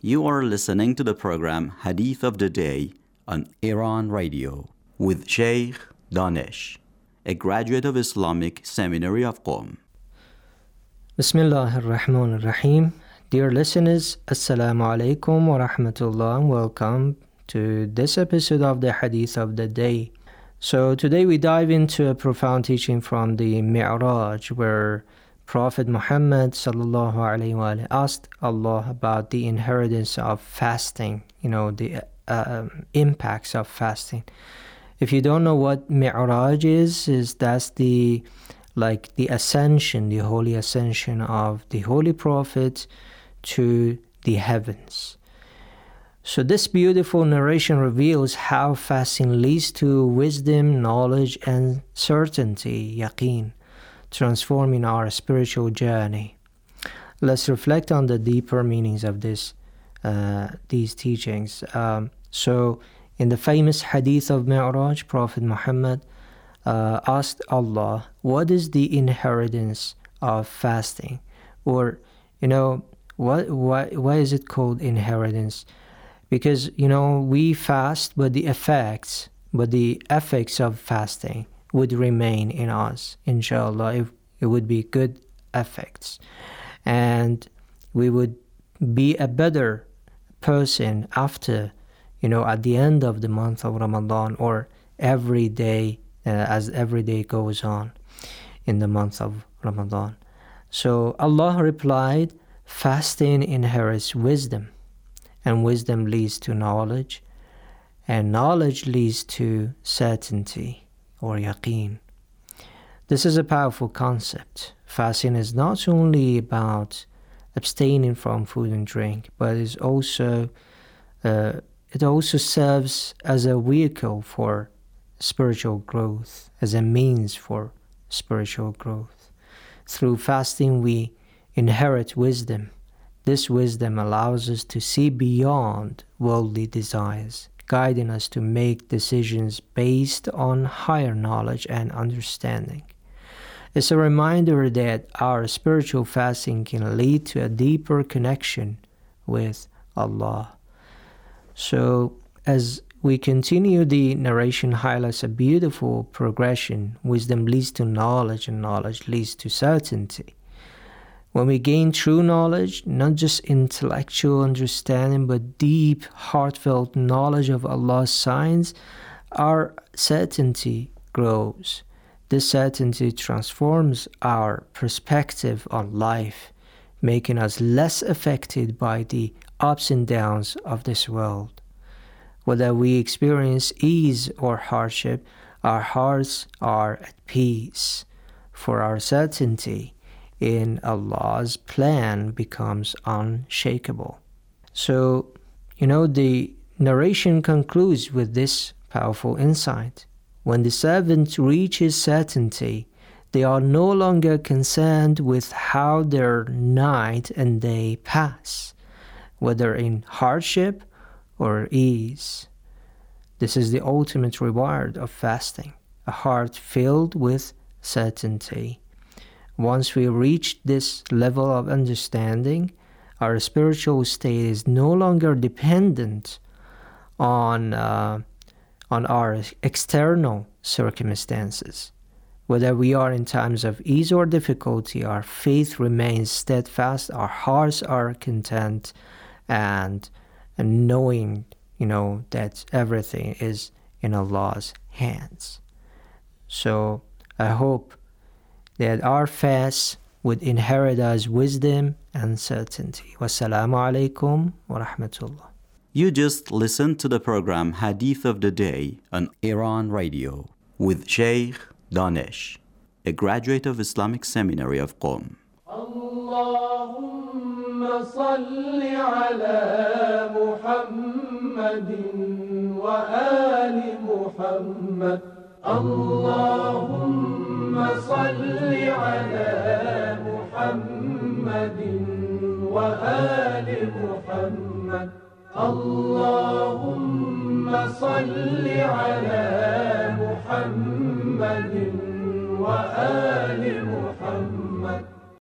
You are listening to the program Hadith of the Day on Iran Radio with Sheikh Danish, a graduate of Islamic Seminary of Qom. Bismillah ar-Rahman ar-Rahim. Dear listeners, Assalamu alaikum wa rahmatullah, and welcome to this episode of the Hadith of the Day. So today we dive into a profound teaching from the Mi'raj, where Prophet Muhammad sallallahu alaihi wasallam asked Allah about the inheritance of fasting, the impacts of fasting. If you don't know what Mi'raj is that's the ascension, the holy ascension of the Holy Prophet to the heavens. So this beautiful narration reveals how fasting leads to wisdom, knowledge, and certainty, yaqeen, transforming our spiritual journey. Let's reflect on the deeper meanings of these teachings. So in the famous hadith of Mi'raj, Prophet Muhammad asked Allah, what is the inheritance of fasting? Or, why is it called inheritance? Because, we fast, but the effects of fasting would remain in us, inshallah. It would be good effects. And we would be a better person after, at the end of the month of Ramadan, or every day, as every day goes on in the month of Ramadan. So Allah replied, fasting inherits wisdom, and wisdom leads to knowledge, and knowledge leads to certainty or yaqeen. This is a powerful concept. Fasting is not only about abstaining from food and drink, but it also serves as a vehicle for spiritual growth, as a means for spiritual growth. Through fasting, we inherit wisdom. This wisdom allows us to see beyond worldly desires, guiding us to make decisions based on higher knowledge and understanding. It's a reminder that our spiritual fasting can lead to a deeper connection with Allah. So, as we continue, the narration highlights a beautiful progression. Wisdom leads to knowledge, and knowledge leads to certainty. When we gain true knowledge, not just intellectual understanding, but deep, heartfelt knowledge of Allah's signs, our certainty grows. This certainty transforms our perspective on life, making us less affected by the ups and downs of this world. Whether we experience ease or hardship, our hearts are at peace, for our certainty in Allah's plan becomes unshakable. So, the narration concludes with this powerful insight. When the servant reaches certainty, they are no longer concerned with how their night and day pass, whether in hardship or ease. This is the ultimate reward of fasting, a heart filled with certainty. Once we reach this level of understanding, our spiritual state is no longer dependent on our external circumstances. Whether we are in times of ease or difficulty, our faith remains steadfast, our hearts are content, and knowing, that everything is in Allah's hands. So I hope that our fasts would inherit us wisdom and certainty. Wassalamu alaikum wa rahmatullah. You just listened to the program Hadith of the Day on Iran Radio with Sheikh Danish, a graduate of Islamic Seminary of Qom. Allahumma salli ala Muhammadin wa ali Muhammad. Allahumma salli ala Muhammadin wa ali Muhammad. Allahumma salli ala Muhammadin wa ali Muhammad.